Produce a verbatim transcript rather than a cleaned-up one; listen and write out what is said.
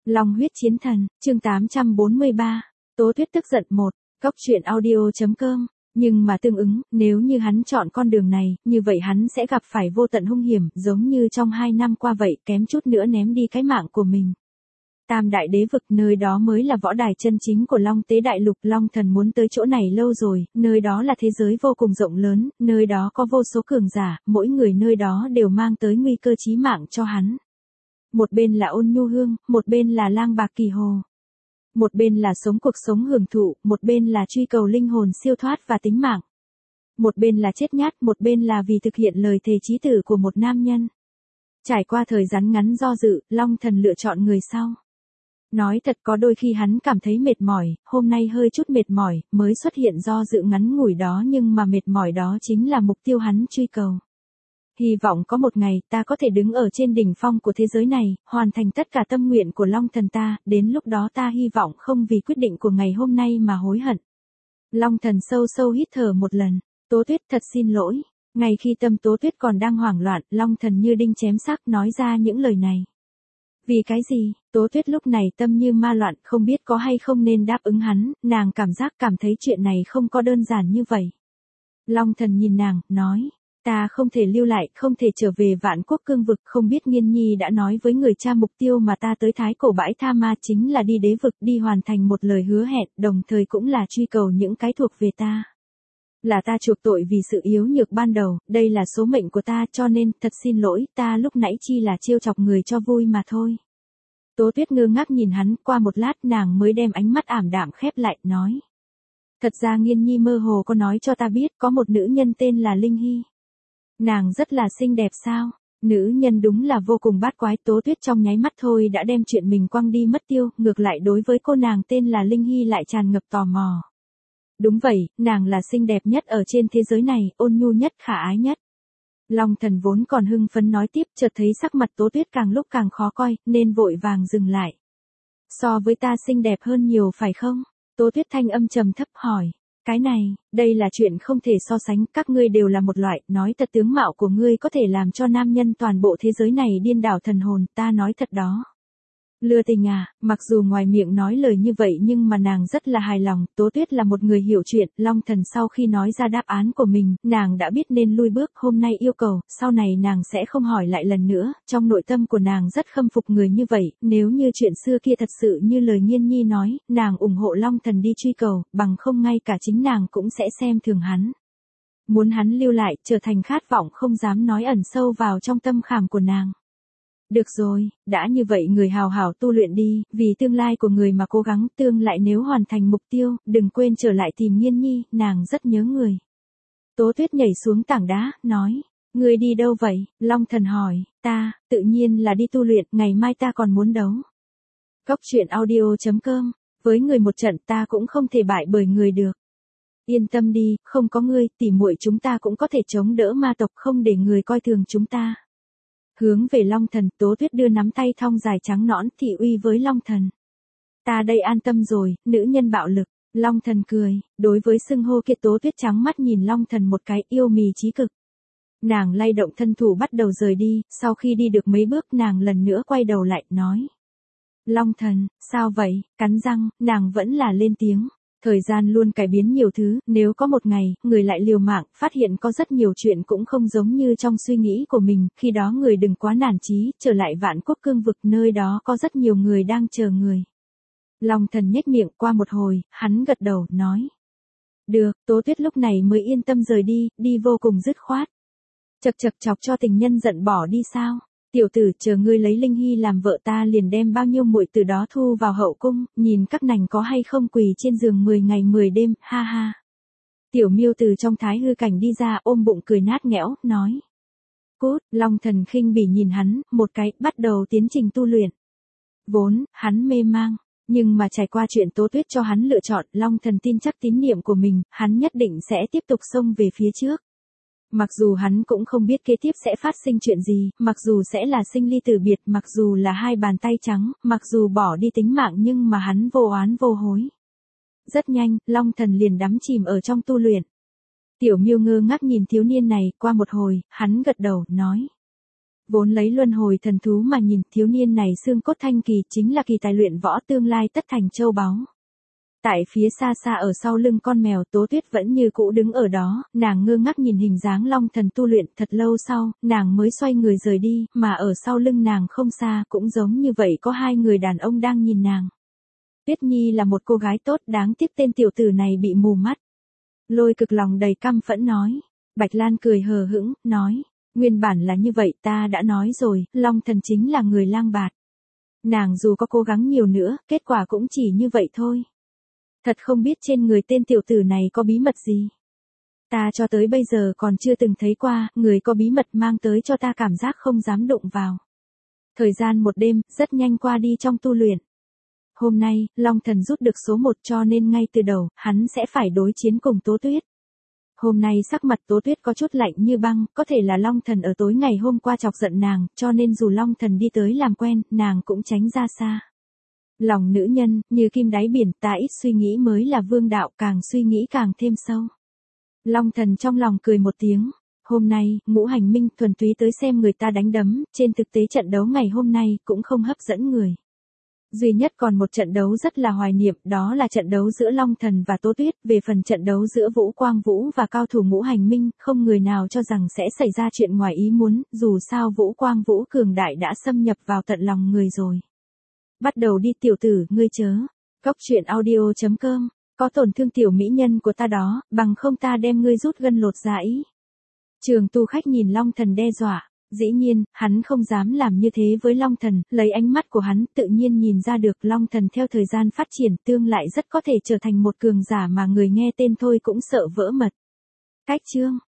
Long huyết chiến thần, chương tám trăm bốn mươi ba, Tố Tuyết tức giận một, Cốc truyện audio chấm com. Nhưng mà tương ứng, nếu như hắn chọn con đường này, như vậy hắn sẽ gặp phải vô tận hung hiểm, giống như trong hai năm qua vậy, kém chút nữa ném đi cái mạng của mình. Tam đại đế vực, nơi đó mới là võ đài chân chính của Long Tế Đại Lục. Long Thần muốn tới chỗ này lâu rồi, nơi đó là thế giới vô cùng rộng lớn, nơi đó có vô số cường giả, mỗi người nơi đó đều mang tới nguy cơ chí mạng cho hắn. Một bên là Ôn Nhu Hương, một bên là Lang Bạc Kỳ Hồ. Một bên là sống cuộc sống hưởng thụ, một bên là truy cầu linh hồn siêu thoát và tính mạng. Một bên là chết nhát, một bên là vì thực hiện lời thề chí tử của một nam nhân. Trải qua thời gian ngắn do dự, Long Thần lựa chọn người sau. Nói thật, có đôi khi hắn cảm thấy mệt mỏi, hôm nay hơi chút mệt mỏi, mới xuất hiện do dự ngắn ngủi đó, nhưng mà mệt mỏi đó chính là mục tiêu hắn truy cầu. Hy vọng có một ngày ta có thể đứng ở trên đỉnh phong của thế giới này, hoàn thành tất cả tâm nguyện của Long Thần ta, đến lúc đó ta hy vọng không vì quyết định của ngày hôm nay mà hối hận. Long Thần sâu sâu hít thở một lần, Tố Tuyết thật xin lỗi. Ngay khi tâm Tố Tuyết còn đang hoảng loạn, Long Thần như đinh chém sắt nói ra những lời này. Vì cái gì? Tố Tuyết lúc này tâm như ma loạn, không biết có hay không nên đáp ứng hắn, nàng cảm giác cảm thấy chuyện này không có đơn giản như vậy. Long Thần nhìn nàng, nói. Ta không thể lưu lại, không thể trở về Vạn Quốc cương vực, không biết Nghiên Nhi đã nói với người cha mục tiêu mà ta tới Thái Cổ Bãi Tha Ma chính là đi đế vực, đi hoàn thành một lời hứa hẹn, đồng thời cũng là truy cầu những cái thuộc về ta. Là ta chuộc tội vì sự yếu nhược ban đầu, đây là số mệnh của ta, cho nên, thật xin lỗi, ta lúc nãy chi là trêu chọc người cho vui mà thôi. Tố Tuyết ngơ ngác nhìn hắn, qua một lát nàng mới đem ánh mắt ảm đạm khép lại, nói. Thật ra Nghiên Nhi mơ hồ có nói cho ta biết, có một nữ nhân tên là Linh Hy. Nàng rất là xinh đẹp sao? Nữ nhân đúng là vô cùng bát quái. Tố Tuyết trong nháy mắt thôi đã đem chuyện mình quăng đi mất tiêu, ngược lại đối với cô nàng tên là Linh Hy lại tràn ngập tò mò. Đúng vậy, nàng là xinh đẹp nhất ở trên thế giới này, ôn nhu nhất, khả ái nhất. Long Thần vốn còn hưng phấn nói tiếp, chợt thấy sắc mặt Tố Tuyết càng lúc càng khó coi, nên vội vàng dừng lại. So với ta xinh đẹp hơn nhiều phải không? Tố Tuyết thanh âm trầm thấp hỏi. Cái này, đây là chuyện không thể so sánh, các ngươi đều là một loại, nói thật tướng mạo của ngươi có thể làm cho nam nhân toàn bộ thế giới này điên đảo thần hồn, ta nói thật đó. Lừa tình à, mặc dù ngoài miệng nói lời như vậy nhưng mà nàng rất là hài lòng. Tố Tuyết là một người hiểu chuyện. Long Thần sau khi nói ra đáp án của mình, nàng đã biết nên lui bước, hôm nay yêu cầu, sau này nàng sẽ không hỏi lại lần nữa. Trong nội tâm của nàng rất khâm phục người như vậy, nếu như chuyện xưa kia thật sự như lời Nghiên Nhi nói, nàng ủng hộ Long Thần đi truy cầu, bằng không ngay cả chính nàng cũng sẽ xem thường hắn. Muốn hắn lưu lại, trở thành khát vọng không dám nói ẩn sâu vào trong tâm khảm của nàng. Được rồi, đã như vậy người hào hảo tu luyện đi, vì tương lai của người mà cố gắng, tương lại nếu hoàn thành mục tiêu, đừng quên trở lại tìm Nghiên Nhi, nàng rất nhớ người. Tố Tuyết nhảy xuống tảng đá, nói, người đi đâu vậy? Long Thần hỏi, ta, tự nhiên là đi tu luyện, ngày mai ta còn muốn đấu. Cốc truyện audio chấm com, với người một trận ta cũng không thể bại bởi người được. Yên tâm đi, không có ngươi, tỉ muội chúng ta cũng có thể chống đỡ ma tộc, không để người coi thường chúng ta. Hướng về Long Thần, Tố Tuyết đưa nắm tay thong dài trắng nõn thị uy với Long Thần. Ta đây an tâm rồi, nữ nhân bạo lực. Long Thần cười, đối với xưng hô kia Tố Tuyết trắng mắt nhìn Long Thần một cái, yêu mì chí cực. Nàng lay động thân thủ bắt đầu rời đi, sau khi đi được mấy bước nàng lần nữa quay đầu lại, nói. Long Thần, sao vậy? Cắn răng, nàng vẫn là lên tiếng. Thời gian luôn cải biến nhiều thứ, nếu có một ngày, người lại liều mạng, phát hiện có rất nhiều chuyện cũng không giống như trong suy nghĩ của mình, khi đó người đừng quá nản chí, trở lại Vạn Quốc cương vực, nơi đó có rất nhiều người đang chờ người. Long Thần nhếch miệng, qua một hồi, hắn gật đầu, nói. Được, Tố Tuyết lúc này mới yên tâm rời đi, đi vô cùng dứt khoát. Chật chật chọc cho tình nhân giận bỏ đi sao? Tiểu tử, chờ ngươi lấy Linh Hy làm vợ ta liền đem bao nhiêu muội từ đó thu vào hậu cung, nhìn các nàng có hay không quỳ trên giường mười ngày mười đêm, ha ha. Tiểu Miêu từ trong thái hư cảnh đi ra, ôm bụng cười nát nghẽo, nói. Cút, Long Thần khinh bỉ nhìn hắn, một cái, bắt đầu tiến trình tu luyện. Vốn, hắn mê mang, nhưng mà trải qua chuyện Tố Tuyết cho hắn lựa chọn, Long Thần tin chắc tín niệm của mình, hắn nhất định sẽ tiếp tục xông về phía trước. Mặc dù hắn cũng không biết kế tiếp sẽ phát sinh chuyện gì, mặc dù sẽ là sinh ly tử biệt, mặc dù là hai bàn tay trắng, mặc dù bỏ đi tính mạng nhưng mà hắn vô oán vô hối. Rất nhanh, Long Thần liền đắm chìm ở trong tu luyện. Tiểu Miêu ngơ ngác nhìn thiếu niên này, qua một hồi, hắn gật đầu, nói. Vốn lấy luân hồi thần thú mà nhìn, thiếu niên này xương cốt thanh kỳ chính là kỳ tài luyện võ tương lai tất thành châu báu. Tại phía xa xa ở sau lưng con mèo, Tố Tuyết vẫn như cũ đứng ở đó, nàng ngơ ngác nhìn hình dáng long thần tu luyện. Thật lâu sau, nàng mới xoay người rời đi, mà ở sau lưng nàng không xa cũng giống như vậy có hai người đàn ông đang nhìn nàng. Tuyết Nhi là một cô gái tốt, đáng tiếc tên tiểu tử này bị mù mắt. Lôi Cực lòng đầy căm phẫn nói. Bạch Lan cười hờ hững, nói, nguyên bản là như vậy, ta đã nói rồi, long thần chính là người lang bạt. Nàng dù có cố gắng nhiều nữa, kết quả cũng chỉ như vậy thôi. Thật không biết trên người tên tiểu tử này có bí mật gì. Ta cho tới bây giờ còn chưa từng thấy qua, người có bí mật mang tới cho ta cảm giác không dám đụng vào. Thời gian một đêm, rất nhanh qua đi trong tu luyện. Hôm nay, Long Thần rút được số một cho nên ngay từ đầu, hắn sẽ phải đối chiến cùng Tố Tuyết. Hôm nay sắc mặt Tố Tuyết có chút lạnh như băng, có thể là Long Thần ở tối ngày hôm qua chọc giận nàng, cho nên dù Long Thần đi tới làm quen, nàng cũng tránh ra xa. Lòng nữ nhân, như kim đáy biển, ta ít suy nghĩ mới là vương đạo, càng suy nghĩ càng thêm sâu. Long Thần trong lòng cười một tiếng. Hôm nay, Ngũ Hành Minh thuần túy tới xem người ta đánh đấm, trên thực tế trận đấu ngày hôm nay cũng không hấp dẫn người. Duy nhất còn một trận đấu rất là hoài niệm, đó là trận đấu giữa Long Thần và Tố Tuyết. Về phần trận đấu giữa Vũ Quang Vũ và cao thủ Ngũ Hành Minh, không người nào cho rằng sẽ xảy ra chuyện ngoài ý muốn, dù sao Vũ Quang Vũ cường đại đã xâm nhập vào tận lòng người rồi. Bắt đầu đi tiểu tử, ngươi chớ. Góc truyện audio chấm com, có tổn thương tiểu mỹ nhân của ta đó, bằng không ta đem ngươi rút gân lột da ý. Trường Tu Khách nhìn Long Thần đe dọa. Dĩ nhiên, hắn không dám làm như thế với Long Thần, lấy ánh mắt của hắn tự nhiên nhìn ra được Long Thần theo thời gian phát triển tương lại rất có thể trở thành một cường giả mà người nghe tên thôi cũng sợ vỡ mật. Cách chương